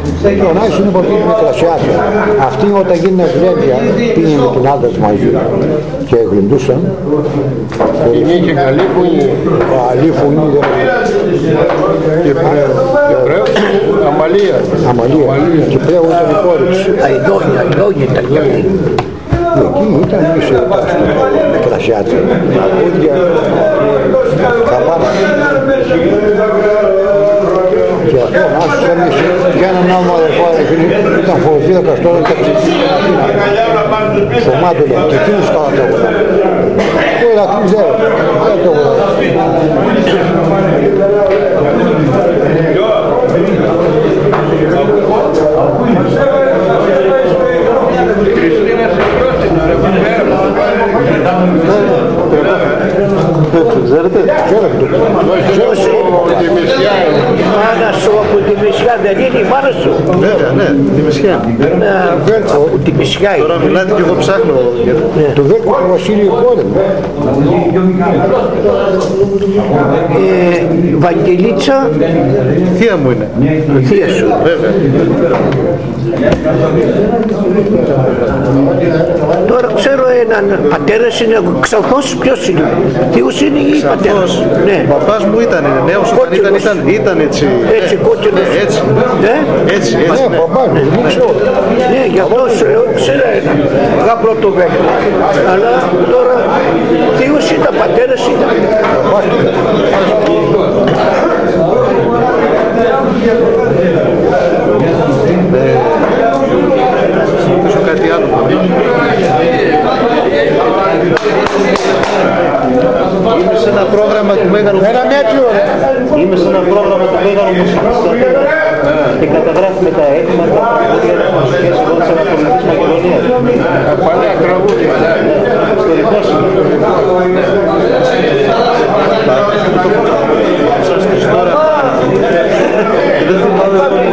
Και ο Νάης είναι ποτέ με κρασιάτια. Αυτοί όταν γίνανε γλέντια πήγαινε με την άντρα μαζί και γλεντούσαν. Και καλή φωνή. Καλή φωνή. Κυπρέος, Αμαλία. Κυπρέου ήταν η κόρη της. Αηδόνια ήταν κι αυτή. Εκεί ήταν ίσο με κρασιάτια. Αγούδια, καμπάνα. Και αυτό ο Νάσος για έναν άλλο αδερφό ήταν φοροφύλακας τώρα και στο Μάντολο και εκείνους καλά το έβολα. Το Ηρακλή δεν το έβολα. Ξέρετε? Μάνα σου από τη Μισιά δεν είναι η μάνα σου? Βέβαια, ναι, τη Μισιά. Από τη Μισιά. Τώρα μιλάτε και εγώ ψάχνω. Το Βέλκο του Βασίλειου κόρη μου. Βαγγελίτσα. Θεία μου είναι. Θεία σου. Βέβαια. Τώρα ξέρω έναν πατέρας είναι Ξαλθός, ποιος είναι? Θείος είναι ή πατέρας? Ναι. Ο παπάς μου ήταν νέος όταν ήταν έτσι. Έτσι κόκκινος. Έτσι. Ναι, παπά μου, δεν ξέρω. Ναι, γι' αυτό σου λέω, ξέρω έναν γαμπρό το Βέλκο. Αλλά τώρα θείος ήταν, πατέρας ήταν. Κάτι άλλο. Είμαι σε ένα πρόγραμμα του Μέγανου Είμαι σε ένα πρόγραμμα του Μέγανου Μουσικής και καταγράφουμε τα αίτηματα για τις μουσικές γλώσσες Ανατολικής Μακεδονίας. Παλιά τραγούδια. Ιστορικός. Σας τους τώρα. Και δεν θυμάμαι πολύ.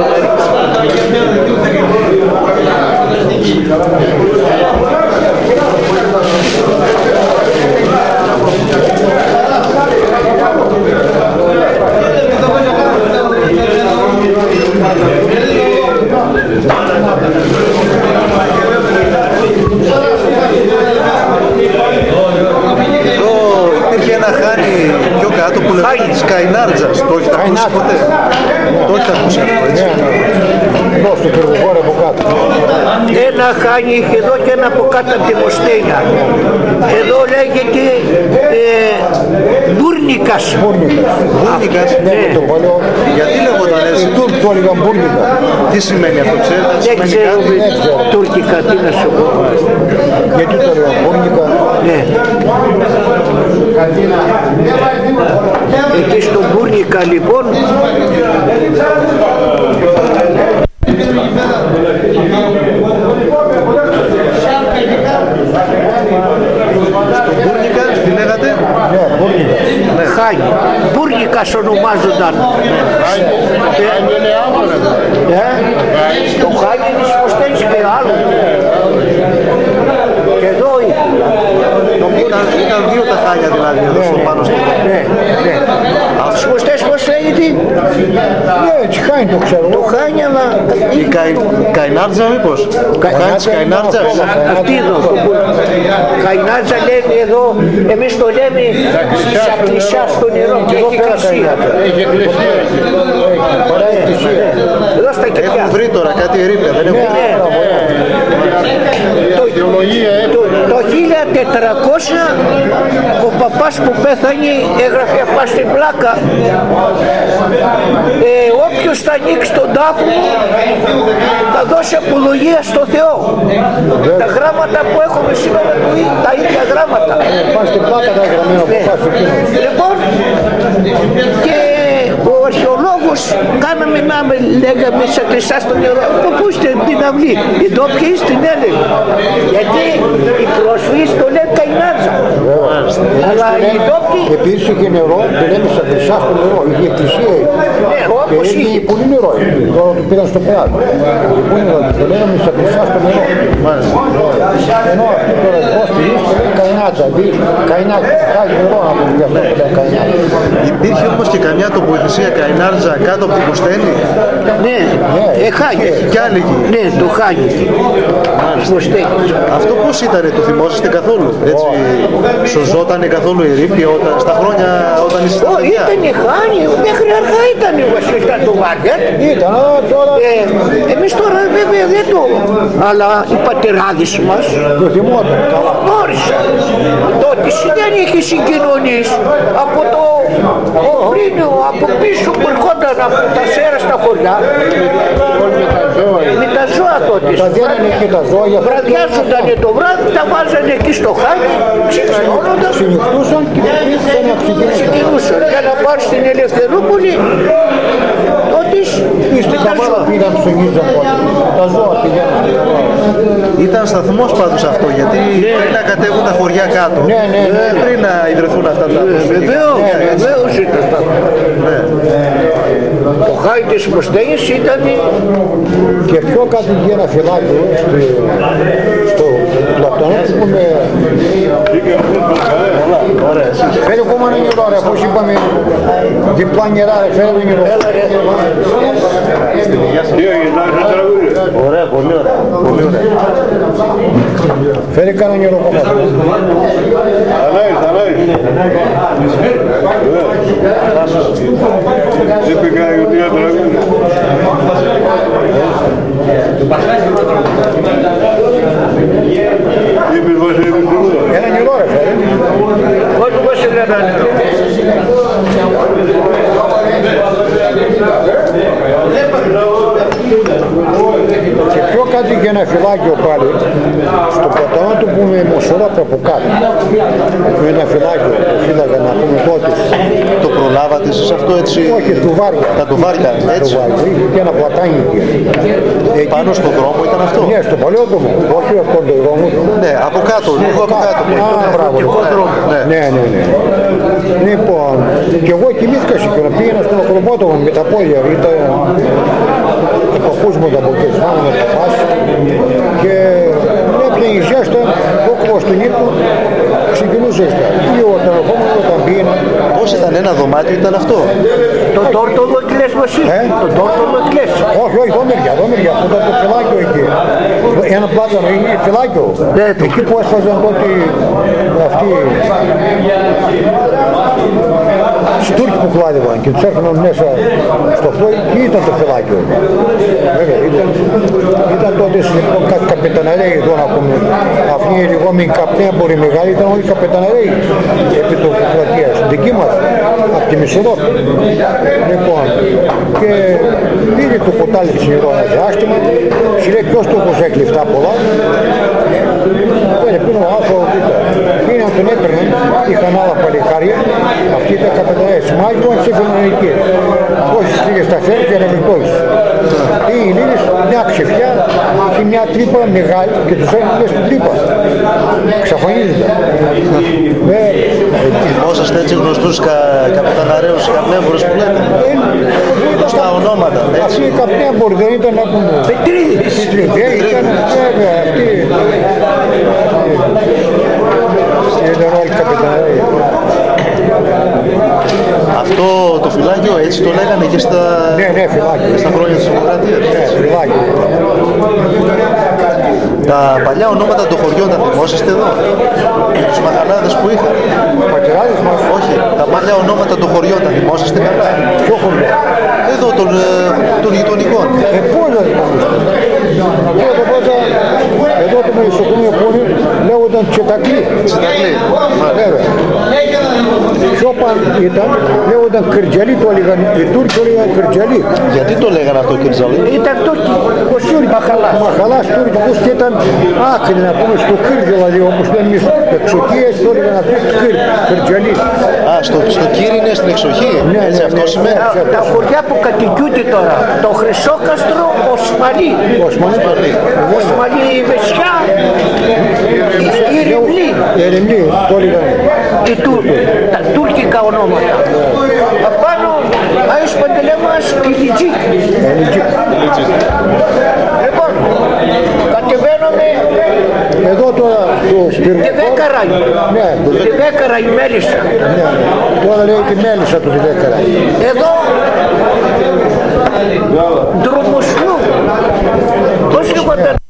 Υπήρχε ένα χάνι πιο κάτω που λέγεται της Καϊνάρτζας. Το έχετε ακούσει ποτέ? Το έχετε ακούσει αυτό, έτσι? Εδώ στο Περγοβόρο από κάτω. Ένα χάνι είχε εδώ και ένα από κάτω από τη Μοστέλια. Εδώ λέγεται Μπούρνικας. Μπούρνικας, Ναι. Το παλαιό. γιατί λέγονταν έτσι? Το έλεγαν Μπούρνικα. Τι σημαίνει αυτό, ξέρετε? Δεν ξέρω τουρκικά τι να σου πω. Γιατί το έλεγαν Μπούρνικα? Ναι. Εκεί στο Μπούρνικα λοιπόν Μπούρνικα, τι λέγατε? Ναι, Μπούρνικα. Χάνι. Μπούρνικας ονομάζονταν. Το Χάνι είναι στις Μοστέλες και άλλο. Και εδώ Ήταν δύο τα χάνια δηλαδή εδώ στο πάνω στο κόμμα. ναι. Στις Μοστέλες πώς λέγεται? Ναι, έτσι χάνει το ξέρω. Το Χάνι αλλά Η Καϊνάρτζα μήπως? Χάνι της Καϊνάρτζας. αυτή εδώ. Καϊνάτζα λένε εδώ, εμείς το λέμε σαπλισιά στο νερό και έχει κρασία. Έχει εκκλησία. Εδώ στα κεφιά. Έχουν βρει τώρα κάτι ερήπια, δεν έχουν βρει. Το 1400 ο παπάς που πέθανε έγραφε απά στην πλάκα όποιος θα ανοίξει τον τάφο θα δώσει απολογία στο Θεό. Τα γράμματα που έχουμε σήμερα τα ίδια γράμματα. Πάνε στην πλάκα τα γραμμένα που πας εκεί. Λοιπόν, και ο αρχαιολόγος κάναμε να λέγαμε σαν κλεισά στο νερό. Πού είστε την αυλή, οι ντόπιοι στην έλεγε. Γιατί οι πρόσφυγες το λένε Καϊνάτζα. Αλλά οι ντόπιοι... Επίσης είχε νερό, το λέμε σαν κλεισά στο νερό, είχε εκκλησία. Ναι, όπως και είχε. πολύ νερό, τώρα του πήραν στο πλάτο. Πολύ νερό, το λέγαμε σαν κλεισά στο νερό. Ενώ αυτή τώρα η πρόσφυγη λέει Καϊνάτζα, Καϊνάτζα, χάει νερό να πούμε γι' αυτό που λέει Καϊνάτζα. Υπήρχε όμως και καμιά τοποθεσία Καϊνάρτζα κάτω από την Κωστέλη. Ναι, Χάγη. Κι άλλη εκεί. Ναι, το Χάγη. Αυτό πώς ήταν, το θυμόσαστε καθόλου? Έτσι, σωζότανε καθόλου η ρήπη στα χρόνια όταν ήσασταν παιδιά? Ήταν η Χάνη, μέχρι αργά ήταν το Βάργερ. Ήταν, τώρα... Εμείς τώρα βέβαια δεν το... Αλλά οι πατεράδες μας το θυμόταν. γνώρισαν. Τότε δεν είχε συγκοινωνίες από το πριν, από πίσω που ερχόταν από τα σέρα στα χωριά. Με τα ζώα τότε. Τα δίνανε και τα ζώα. Βραδιάζονταν το βράδυ, τα βάζανε εκεί στο Χάγι, ξυξερώνονταν. Συνεχτούσαν και ξεκινούσαν. Για να πάρει στην Ελευθερούπολη, τότε είστε τα ζώα πήγαν ψωνίζαν πότε. Τα ζώα πηγαίναν. Ήταν σταθμός πάντως αυτό, γιατί πριν να κατέβουν τα χωριά κάτω, πριν να ιδρυθούν αυτά τα βεβαίως ήταν σταθμός. Το Χάγι της Μοστέγης ήταν... Και πιο κάτω είχε ένα φυλάκιο στο Πλατώνο που πούμε... Φέρε ακόμα ένα νερό ρε, πώς είπαμε διπλά νερά ρε, φέρε ένα νερό. Ωραία, πολύ ωραία. Φέρε κανένα νερό ακόμα. Ένα νερό ρε φέρε. Όχι πώς είναι ένα νερό. Και πιο κάτω είχε ένα φυλάκιο πάλι, στο Πλατώνο του που με Μοσορόπια από κάτω. Με ένα φυλάκιο που φύλαγα να πούμε τότε. Το προλάβατε εσείς αυτό έτσι? Όχι, του Βάρια. Τα του Βάρια, έτσι. Είχε και ένα πλατάνι εκεί. Πάνω στον δρόμο ήταν αυτό? Ναι, στον παλαιό δρόμο. Όχι από τον δρόμο. Ναι, από κάτω, λίγο από κάτω. Ναι. Λοιπόν, και εγώ κοιμήθηκα σε εκείνο. Πήγαινα στον ακροπότομο με τα πόδια. Ήταν τα παππούς μου τα μποκεσμάνα με τα πας. Και έπιανε η ζέστα, όκοβα στον ύπνο, ξεκινούσε ζέστα. Ή όταν ερχόμουν, όταν πήγαινα. Πώς ήταν, ένα δωμάτιο ήταν αυτό? Το τόρτολο τι λες Βασί? Το τόρτολο τι λες? Όχι, δόμερια, αυτό ήταν το φυλάκιο εκεί. Ένα πλάτανο, είναι φυλάκιο. Εκεί που έσφαζαν τότε αυτοί Στούρκοι που κλάδευαν και τους έφεραν μέσα στο φλόι και ήταν το φυλάκιο. Βέβαια, ήταν τότε καπεταναρέοι εδώ να πούμε. Αυτοί οι λεγόμενοι καπνέμποροι μεγάλοι ήταν όλοι καπεταναρέοι επί του πλατείας. Δική μας, από τη Μισοδότη. Λοιπόν, και πήρε το ποτάλι της νερό ένα διάστημα, σου λέει ποιος του έδωσε κλειφτά πολλά. Πήρε ο άνθρωπος, πήγαιναν τον έπαιρναν, είχαν άλλα παλικάρια, αυτοί ήταν καπεταναρέοι. Μάγιον σε έφεραν εκεί. Όσοι πήγε στα χέρια και ρεμιτόεις. Οι Ελλήνες μια ξεφιά και μια τρύπα μεγάλη και τους έφεραν στην τρύπα. Ξαφανίζονταν. Θυμόσαστε έτσι γνωστούς καπεταναρέους, καπνέμπορους που λέτε? Στα ονόματα, έτσι. Αυτοί οι καπνέμποροι δεν ήταν να πούμε... Πετρίδης. Ήταν βέβαια αυτοί. Ήταν όλοι καπεταναρέοι. Αυτό το φυλάκιο έτσι το λέγανε και στα, στα χρόνια της Δημοκρατίας? Ναι, φυλάκιο. Τα παλιά ονόματα των χωριών τα θυμόσαστε εδώ? Τους μαχανάδες που είχαν? Οι πατεράδες μας. Όχι, τα παλιά ονόματα των χωριών τα θυμόσαστε καλά? Ποιο χωριό? Εδώ των γειτονικών. Πώς δεν θυμάμαι. Εδώ το μελισσοκομείο που είναι λέγονταν Τσετακλή. Τσετακλή. Βέβαια. Πιο πάνω ήταν λέγονταν Κυρτζαλή, το έλεγαν οι Τούρκοι, το έλεγαν Κυρτζαλή. Γιατί το λέγανε αυτό Κυρτζαλή? Ήταν Τούρκοι, ο Σιούρι Μαχαλάς. Μαχαλάς Τούρκος και ήταν άκρη να πούμε στο Κύρ δηλαδή, όπως λέμε εμείς εξοχίες, το έλεγαν αυτό Κυρτζαλή. Α, στο Κύρ είναι στην εξοχή, έτσι αυτό σημαίνει? Τα χωριά που κατοικούνται τώρα, το Χρυσόκαστρο, Οσμαλή. Οσμαλή η Βεσιά, η Ρημλή. Ερεμλή, το έλεγαν. Τα τουρκικά ονόματα. Απάνω, Άιος Παντελέμας και Λιτζίκ. Λοιπόν, κατεβαίνουμε εδώ τώρα το Σπυρνικό. τη Δέκαρα. Ναι, Τη Δέκαρα η Μέλισσα. τώρα λέει τη Μέλισσα του τη Δέκαρα. Εδώ Ντρομοσλού. Πώς λεγόταν